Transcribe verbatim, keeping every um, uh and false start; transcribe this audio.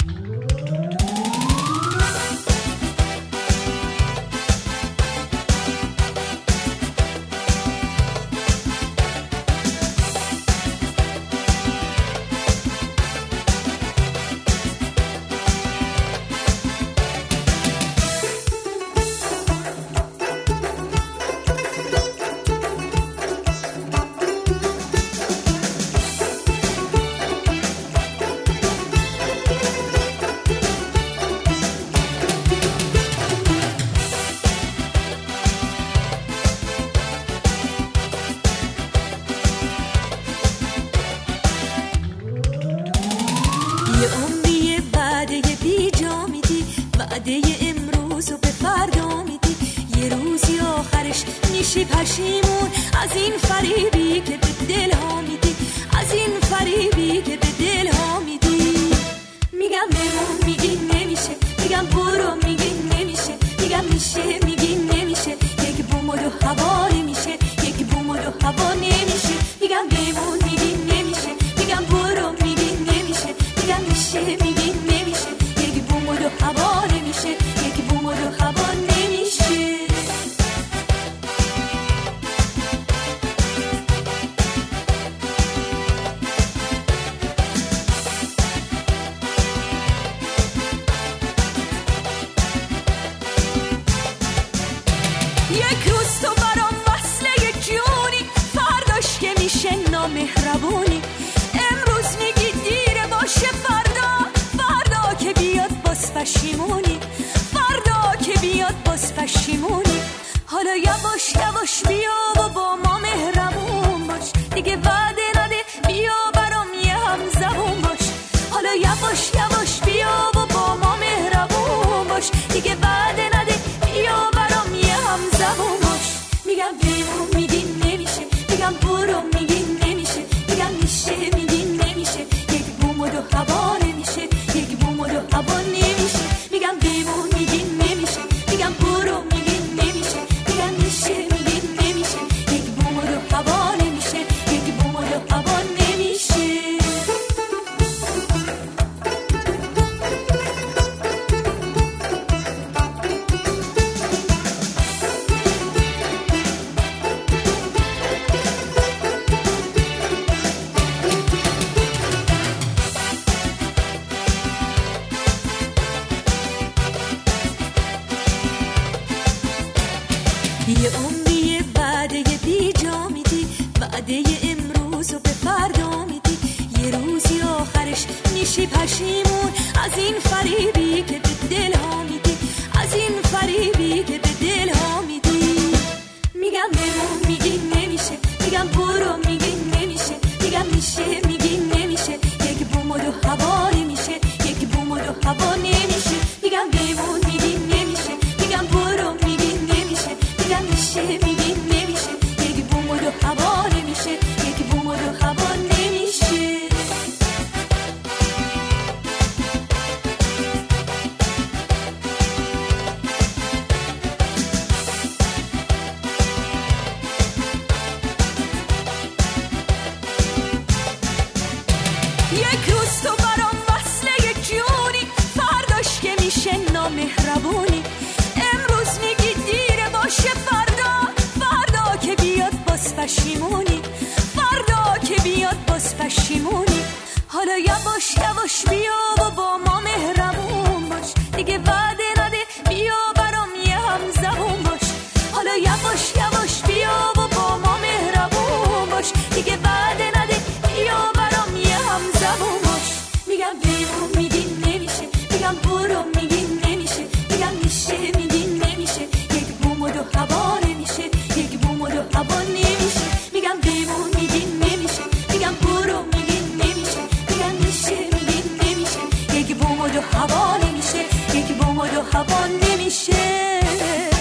یه عمری وعده بی جا میدی، وعده امروز و به فردا میدی، یه روزی آخرش میشی پشیمون از این فریبی که به دل ها میدی، از این فریبی که به دل ها میدی. میگم بمون میگی نمیشه، میگم برو میگی نمیشه، میگم میشه میگی نمیشه، یک بوم و دو هوا نمیشه، یک بوم و دو هوا نمیشه. میگم بمون میگی نمیشه، میگم برو میگی نمیشه، میگم میشه میگی نمیشه، یک بوم و دو هوا نمیشه، یک بوم و دو هوا نمیشه. یک روز تو برام وصله جونی، فرداش که میشه نامهربونی. امروز میگی دیره باشه، فردا فردا که بیاد باز پشیمونی، فردا که بیاد باز پشیمونی. حالا یواش یواش بیا و با ما مهربون باش، دیگه وعده نده بیا برام یه هم زبون باش. حالا یواش یواش بیا و با ما مهربون باش، دیگه وعده نده بیا برام یه هم زبون باش. میگم بمون میگی نمیشه، میگم برو میگی نمیشه، میگم میشه میگی نمیشه، یک بوم و دو هوا نمیشه، یک بوم و دو هوا نمیشه. میگم بمون میگی نمیشه، میگم برو میگی نمیشه، میگم میشه میگی نمیشه، یک بوم و دو هوا نمیشه، یک بوم و دو هوا نمیشه. یه عمری وعده بی جا میدی، وعده امروز و به فردا میدی، یه روزی آخرش میشی پشیمون از این فریبی که به دل ها میدی، از این فریبی که به دل ها میدی. میگم بمون میگی نمیشه، میگم برو میگی نمیشه، میگم میشه میگی نمیشه، یک بوم و دو هوا نمیشه، یک بوم و دو هوا نمیشه. میگم بمون میگی نمیشه، میگم برو میگی نمیشه، میگم میشه میگی نمیشه، یک بوم و دو هوا نمیشه، یک بوم و دو هوا نمیشه. یک روز تو برام وصله جونی، فرداش که میشه نامهربونی. امروز میگی دیره باشه، فردا فردا که بیاد باز پشیمونی، فردا که بیاد باز پشیمونی. حالا یواش یواش بیا و با ما مهربون باش، دیگه وعده نده بیا برام یه هم زبون باش. حالا یواش یواش بیا و با ما مهربون باش، دیگه وعده نده بیا برام یه هم زبون باش. میگم بمون میگی نمیشه، میگم برو میگی نمیشه، میگم میشه میگی نمیشه، یک بوم و دو هوا نمیشه، یک بوم و دو هوا نمیشه. میگم بمون میگی نمیشه، میگم برو میگی نمیشه، میگم میشه میگی نمیشه، یک بوم و دو هوا نمیشه، یک بوم و دو هوا نمیشه.